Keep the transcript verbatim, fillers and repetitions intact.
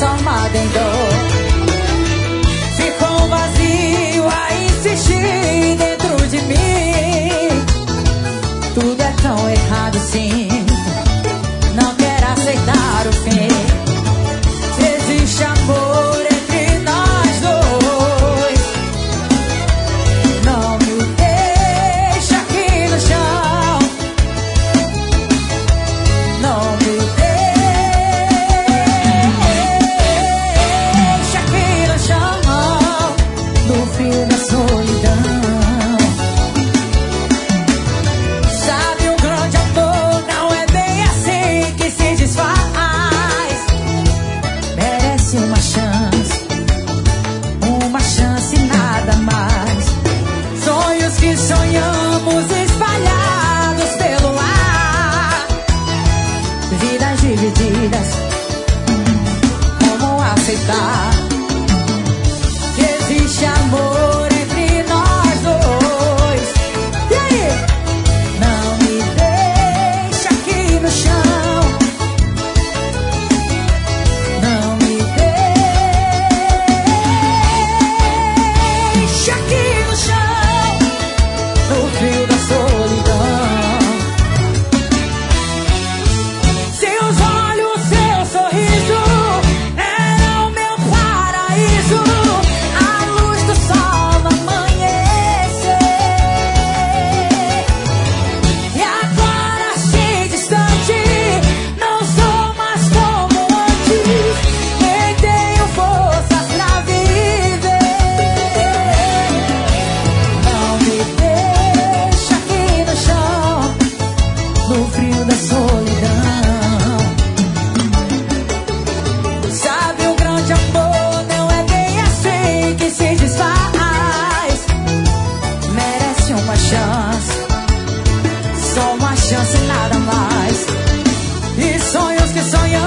transformada em dor. Ficou um vazio a insistir dentro de mim. Tudo é tão errado assim, não quero aceitar o fim. Se existe amor entre nós dois, não me deixa aqui no chão. Não me deixa aqui no chão, no frio da solidão. Sabe, um grande amor não é bem assim que se desfaz. Merece uma chance, uma chance e nada mais. Sonhos que sonhamos espalhados pelo ar, vidas divididas, como aceitar que existe amor entre nós dois? E aí? Não me deixa aqui no chão, não me deixa aqui no chão, no frio da solidão. Seus olhos, seu sorriso eram meu paraíso. A luz do sol amanhecer, e agora assim distante, não sou mais como antes, nem tenho forças pra viver. Não me deixa aqui no chão, no frio da solidão. Sabe, um grande amor não é bem assim que se desfaz. Merece uma chance, só uma chance e nada mais. E sonhos que sonhamos